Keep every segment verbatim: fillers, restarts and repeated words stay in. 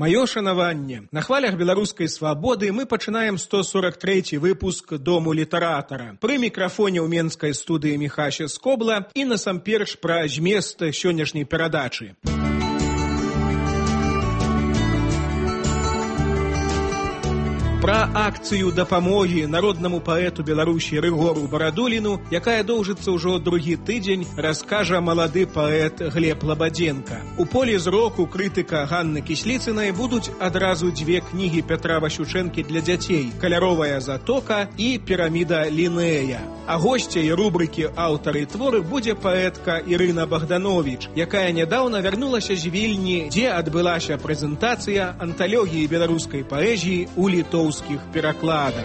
Маё шанаванне. На хвалях беларускай свабоды мы пачынаем сто сорок трэці выпуск Дому літаратара. Пры мікрафоне ў менскай студыі Міхася Скобла і насамперш пра змест сённяшняй перадачы. Пра акцыю дапамогі народнаму паэту Беларусі Рыгору Барадуліну, якая доўжыцца ўжо другі тыдзень, раскажа малады паэт Глеб Лабадзенка. У полі зроку крытыка Ганны Кісліцынай будуць адразу дзве кнігі Пятра Васючэнкі для дзяцей «Каляровая затока» і «Піраміда Лінея». А госцяй рубрыкі «Аўтары творы» будзе паэтка Ірына Богданович, якая нядаўна вярнулася з Вільні, дзе адбылася прэзентацыя анталогіі беларускай паэзіі ў літоўскіх перакладах.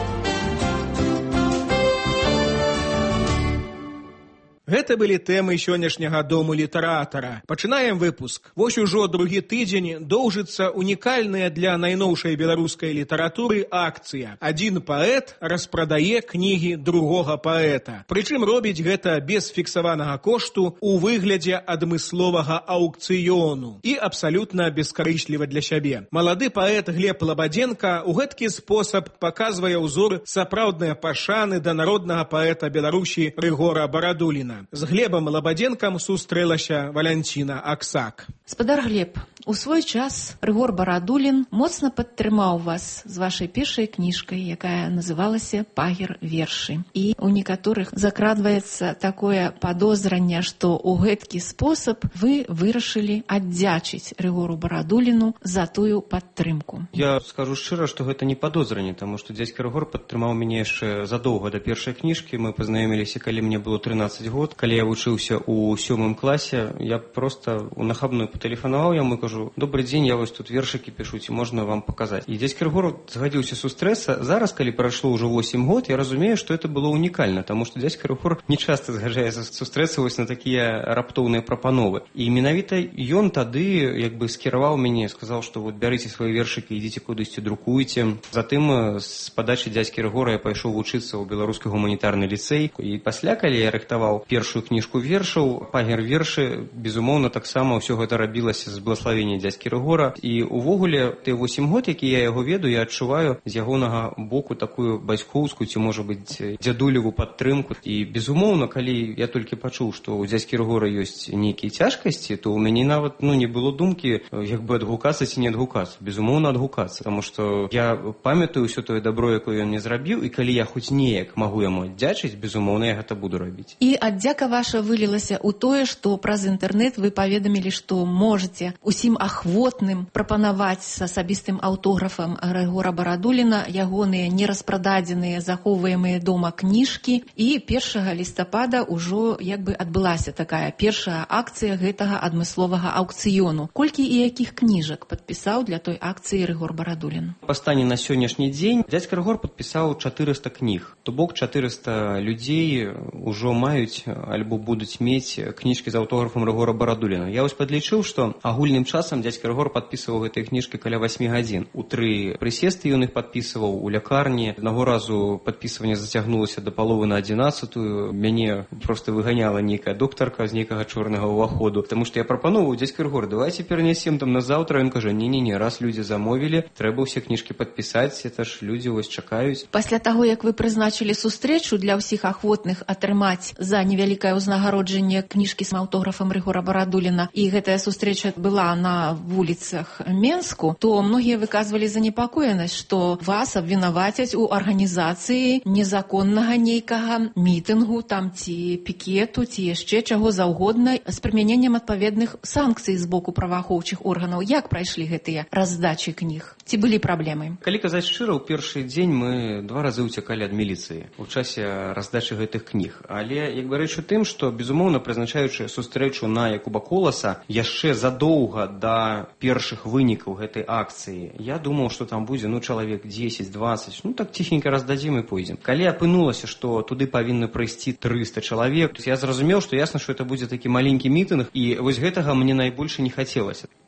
Гэта былі тэмы сённяшняга Дому літаратара. Пачынаем выпуск. Вось ужо другі тыдзень доўжыцца унікальная для найноўшай беларускай літаратуры акцыя. Адзін паэт распрадае кнігі другога паэта. Прычым робіць гэта без фіксаванага кошту у выглядзе адмысловага аўкцыёну і абсалютна бескарысліва для сябе. Малады паэт Глеб Лабадзенка ў гэткі спосаб паказвае ўзор сапраўднай пашаны да народнага паэта Беларусі Рыгора Барадуліна. З Глебам Лабадзенкам сустрэлася Валянціна Аксак. Спадар Глеб, у свой час Рыгор Барадулін моцна падтрымаў вас з вашай першай кніжкай, якая называлася «Пагер вершы». І у некаторых закрадваецца такое падозранне, што ў гэткі спосаб вы вырашылі аддзячыць Рыгору Барадуліну за тую падтрымку. Я скажу шчыра, што гэта не падозранне, таму што дзядзька Рыгор падтрымаў мяне яшчэ задоўга да першай кніжкі. Мы пазнаёміліся, калі мне было трынаццаць год. Калі я вучыўся ў сёмым класе, я проста нахабную патэлефанаваў яму і кажу: «Добрый дзень, я вось тут вершыкі пішу, ці можна вам паказаць?» І дзядзька Рыгор згадзіўся сустрэцца. Зараз, калі прайшло ўжо восем год, я разумею, што это было унікальна, таму што дзядзька Рыгор не часта згаджаецца сустрэцца вось на такія раптоўныя прапановы. І менавіта ён тады як бы скіраваў мяне, сказаў, што вот бярыце свае вершыкі, ідзіце кудысьці, друкуйце. Затым з падачы дзядзькі Рыгора я пайшоў вучыцца ў беларускі гуманітарны ліцэй. І пасля, калі я рыхтаваў першую кніжку вершаў, «Пагер вершы», безумоўна, таксама ўсё гэта рабілася з благословення дзядзькі Рыгора. І увогуле тыя восем год, які я яго ведаю, я адчуваю з ягонага боку такую бацькоўскую, ці можа быць дзядулеву падтрымку. І безумоўна, калі я толькі пачуў, што ў дзядзькі Рыгора ёсць нейкія цяжкасці, то ў мяне нават ну не было думкі як бы адгукацца ці не адгукацца. Безумоўна, адгукацца, таму што я памятаю ўсё тое дабро, якое ён мне зрабіў, і калі я хоць неяк магу яму аддзячыць, безумоўна, я гэта буду рабіць. І аддзяка ваша вылілася ў тое, што праз інтэрнэт вы паведамілі, што можаце усім ахвотным прапанаваць з асабістым аўтографам Рыгора Барадуліна ягоныя нераспрададзеныя захоўваемыя дома кніжкі. І першага лістапада ўжо як бы адбылася такая першая акцыя гэтага адмысловага аўкцыёну. Колькі і якіх кніжак падпісаў для той акцыі Рыгор Барадулін? Па стане на сённяшні дзень дзядзька Рыгор падпісаў чатырыста кніг. То бок чатырыста людзей ужо маюць альбо будуць мець кніжкі з аўтографам Рыгора Барадуліна. Я вось падлічыў, што агульным часам дзядзька Рыгор падпісваў гэтыя кніжкі каля васьмі гадзін. У тры прысесты ён іх падпісваў, у лякарні. Аднаго разу падпісванне зацягнулася да паловы на адзінаццатую. Мяне проста выганяла нейкая доктарка з нейкага чорнага ўваходу, таму што я прапановаў: «Дзядзька Рыгор, давайце перанесем там на заўтра». Ён кажа: «Не-не-не, раз людзі замовілі, трэба ўсе кніжкі падпісаць, это ж людзі вось чакаюць». Пасля таго, як вы прызначылі сустрэчу для ўсіх ахвотных атрымаць за невялікае ўзнагароджанне кніжкі з аўтографам Рыгора Барадуліна, і гэтая сустрэча была на вуліцах Менску, то многія выказвалі занепакоенасць, што вас абвінавацяць у арганізацыі незаконнага нейкага мітынгу там ці пікету, ці яшчэ чаго заўгодна з прымяненнем адпаведных санкцый з боку праваахоўчых органаў. Як прайшлі гэтыя раздачы кніг? Ці былі праблемы? Калі казаць шчыра, ў першы дзень мы два разы ўцякалі ад міліцыі у часе раздачы гэтых кніг. Але як бы рэч у тым, што безумоўна, прызначаючы сустрэчу на Якуба Коласа яшчэ задоўга да першых вынікаў гэтай акцыі, я думаў, што там будзе ну чалавек дзесяць-дваццаць, ну так ціхенька раздадзім і пойдзем. Калі апынулася, што туды павінны прыйсці трыста чалавек, то я зразумеў, што ясна, што это будзе такі маленькі мітынг, і вось гэтага мне найбольш не хацелася.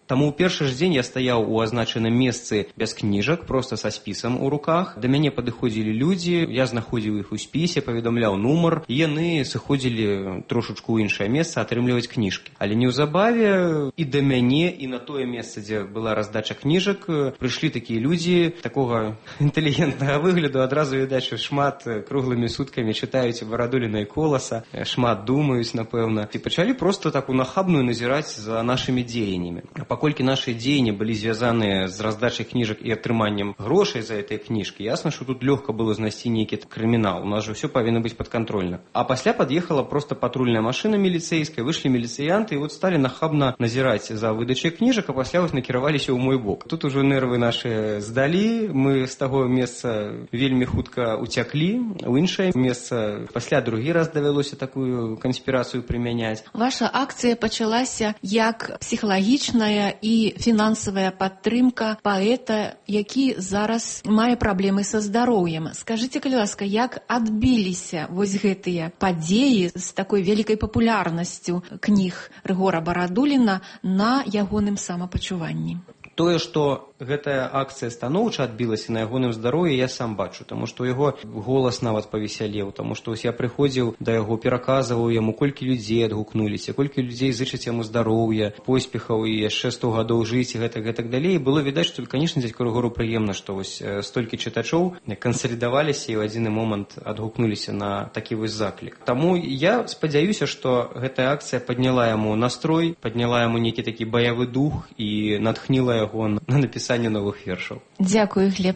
Таму ў першы ж дзень я стаяў у азначаным месцы без кніжак, проста са спісам у руках. Да мяне падыходзілі людзі, я знаходзіў іх у спісе, паведамляў нумар, і яны сыходзілі трошачку ў іншае месца атрымліваць кніжкі. Але неўзабаве і да мяне, і на тое месца, дзе была раздача кніжак, прыйшлі такія людзі такога інтэлігентнага выгляду, адразу відаць, што шмат круглымі суткамі чытаюць Барадуліна і Коласа, шмат думаюць, напэўна, і пачалі проста так унахабную назіраць за нашымі дзеяннямі. А паколькі нашы дзеянні былі звязаныя з раздачай кніжак і атрыманнем грошай за гэтыя кніжкі, ясна, што тут лёгка было знайсці нейкі крымінал. У нас жа ўсё павінна быць падкантрольна. А пасля пад'ехала проста патрульная машына міліцэйская, выйшлі міліцыянты і вот сталі нахабна назіраць за выдачай кніжак, а пасля вось накіраваліся ў мой бок. Тут ужо нервы нашы здалі, мы з таго месца вельмі хутка уцяклі, у іншае месца пасля другі раз давялося такую канспірацыю прымяняць. Ваша акцыя пачалася як псіхалагічная і фінансавая падтрымка паэта, які зараз мае праблемы са здароўем. Скажыце, калі ласка, як адбіліся вось гэтыя падзеі з такой вялікай папулярнасцю кніг Рыгора Барадуліна на ягоным самапачуванні? Тое, што гэтая акцыя станоўча адбілася на ягоным здароўі, я сам бачу, таму што яго голас нават павесялеў, таму што я прыходзіў да яго, пераказваў яму, колькі людзей адгукнуліся, колькі людзей зычаць яму здароўя, поспехаў і яшчэ сто гадоў жыць і гэтак, гэтак далей. І было відаць, што, канешне, дзядзьку Рыгору прыемна, што вось столькі чытачоў кансалідаваліся і ў адзіны момант адгукнуліся на такі вось заклік. Таму я спадзяюся, што гэтая акцыя падняла яму настрой, падняла яму нейкі такі баявы дух і натхніла яго на напісанне новых вершаў. Дзякую, Глеб.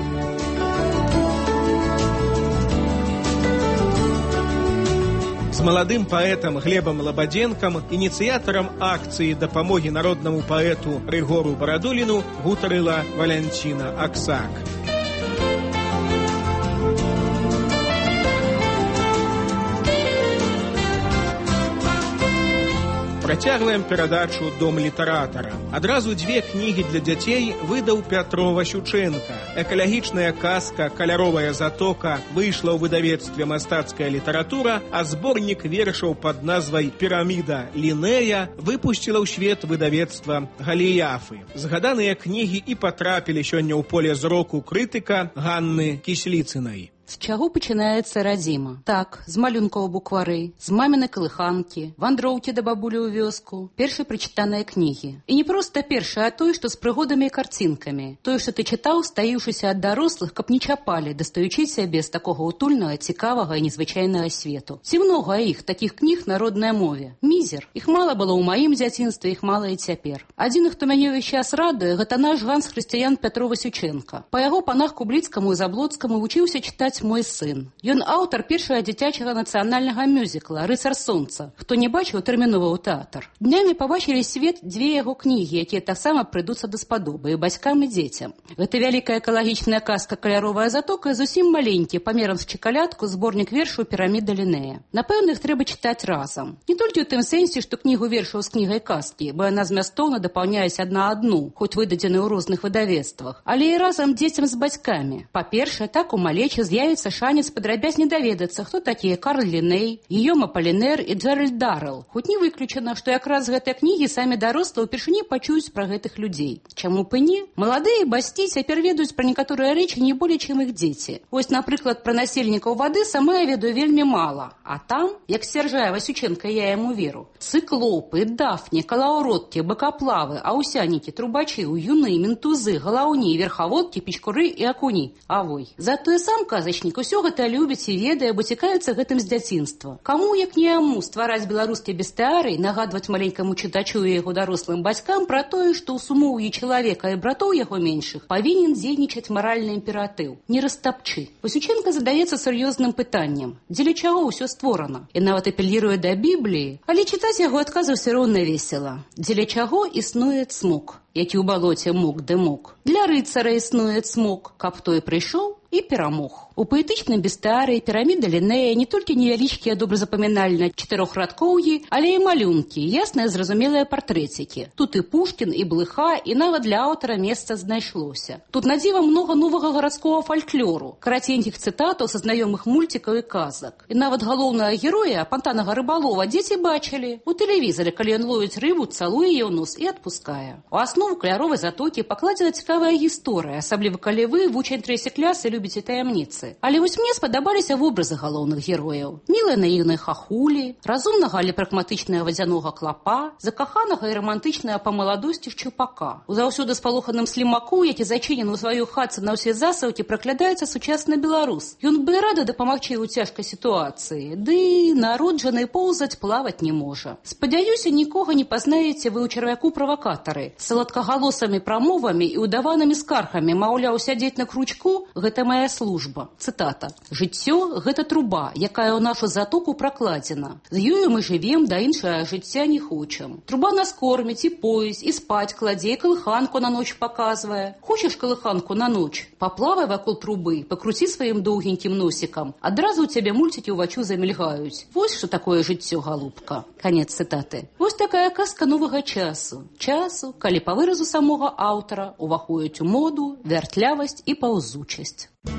З маладым паэтам Глебам Лабадзенкам, ініцыятарам акцыі дапамогі народнаму паэту Рыгору Барадуліну, гутарыла Валянціна Аксак. Працягваем перадачу «Дом літаратара». Адразу дзве кнігі для дзяцей выдаў Пятро Васючэнка. Экалагічная казка «Каляровая затока» выйшла ў выдавецтве «Мастацкая літаратура», а зборнік вершаў пад назвай «Піраміда Лінея» выпусціла ў свет выдавецтва «Галіяфы». Згаданыя кнігі і патрапілі сёння ў поле зроку крытыка Ганны Кісліцынай. З чаго пачынаецца радзіма? Так, з малюнкаў буквары, з мамінай калыханкі, вандроўкі да бабулі ў вёску, першай прачытаныя кнігі. І не проста першая, а той, што з прыгодамі і карцінкамі. Тое, што ты чытаў, стаіўшыся ад дарослых, каб не чапалі, дастаючы сябе з такога утульнага, цікавага і незвычайнага свету. Ці многа іх, такіх кніг на роднай мове? Мізер. Іх мала было ў маім дзяцінстве, іх мала і цяпер. Адзін, хто мяне ўвесь час радуе, гэта наш ганс-хрысціян Пятро Васючэнка. Па яго панах Кубліцкаму і Заблоцкаму вучыўся чытаць мой сын. Ён аўтар першага дзіцячага нацыянальнага мюзікла «Рыцар сонца». Хто не бачыў, тэрмінова ў тэатр. Днямі пабачылі свет дзве яго кнігі, якія таксама прыйдуцца даспадобы і бацькам, і дзецям. Гэта вялікая экалагічная казка «Каляровая затока» зусім маленькі, памерам з чакалядку, зборнік вершаў «Піраміда Лінея». Напэўна, іх трэба чытаць разам. Не толькі ў тым сэнсе, што кнігу вершаў з кнігай казкі, бо яна змястоўна дапаўняюць адна адну, хоць выдадзены ў розных выдавецтвах, але і разам дзецям з бацькамі. Па-першае, так у малечы з'явіцца шанец падрабязней даведацца, хто такія Карл Ліней, Гійом Аполінер і Джеральд Даррелл. Хоць не выключана, што якраз гэтыя кнігі самі дарослыя ўпершыню пачуюць пра гэтых людзей. Чаму б і не? Маладыя бацькі цяпер ведаюць пра некаторыя рэчы не болей, чым іх дзеці. Вось, напрыклад, пра насельнікаў вады сама я ведаю вельмі мала. А там, як сцвярджае Васючэнка, я яму веру, цыклопы, дафні, калаўродкі, быкаплавы, аўсянікі, трубачы, юны, ментузы, галаўні, верхаводкі, пічкуры і акуні. Авой. Затое сам казачнік усё гэта любіць і ведае, бо цікавіцца гэтым з дзяцінства. Каму, як не яму, ствараць беларускі бестыярый, нагадваць маленькаму чытачу і яго дарослым бацькам пра тое, што ў сумоўі чалавека і братоў яго меншых павінен дзейнічаць маральны імператыў. Не растапчы. Васючэнка задаецца сур'ёзным пытаннем. Дзеля чаго ўсё створана? І нават апеліруе да Бібліі, але чытаць яго адказы ўсё роўна весела. Дзеля чаго існуе цмок? які ў балоце мок ды мок. Для рыцара існуе цмок, каб той прыйшоў і перамог. У паэтычным бестыярыі піраміда Лінея не толькі невялічкія добразапамінальныя чатырохрадкоўі, але і малюнкі, ясныя зразумелыя партрэцікі. Тут і Пушкін, і Блыха, і нават для аўтара месца знайшлося. Тут на дзіва многа новага гарадскога фальклору, караценькіх цытатаў са знаёмых мульцікаў і казак. І нават галоўнага героя, пантанага рыбалова, дзеці бачылі у тэлевізары, калі ён ловіць рыбу, цалуе яе ў нос і адпускае. У аснову каляровай затокі пакладзена цікавая гісторыя, асабліва калі вы, вучань трэцяй клясы, любіце таямніцы. Але вось мне спадабаліся вобразы галоўных герояў. Мілыя наіўныя хахулі, разумнага, але прагматычнага вадзянога клапа, закаханага і рамантычнага па маладосці шчупака. У заўсёды спалоханым слімаку, які зачынены ў сваёй хатцы на ўсе засаўкі, праглядаецца сучасны беларус. Ён бы рады дапамагчы ў цяжкай сітуацыі, ды народжаны поўзаць плаваць не можа. Спадзяюся, нікога не пазнаеце вы ў чарвяку правакатары, з салодкагалосамі прамовамі і ўдаванымі скаргамі, маўляў, сядзець на кручку – гэта моя служба. Цытата. «Жыццё – гэта труба, якая ў нашу затоку пракладзена. З ёю мы жывем, да іншага жыцця не хочам. Труба нас корміць і поіць, і спаць кладзе, і калыханку на ноч паказвае. Хочаш калыханку на ноч? Паплавай вакол трубы, пакруці сваім доўгенькім носікам. Адразу ў цябе мульцікі ўваччу замільгаюць. Вось што такое жыццё, галубка». Канец цытаты. Вось такая казка новага часу. Часу, калі па выразу самога аўтара уваходзіць у моду, вяртлявасць і паўзучасць.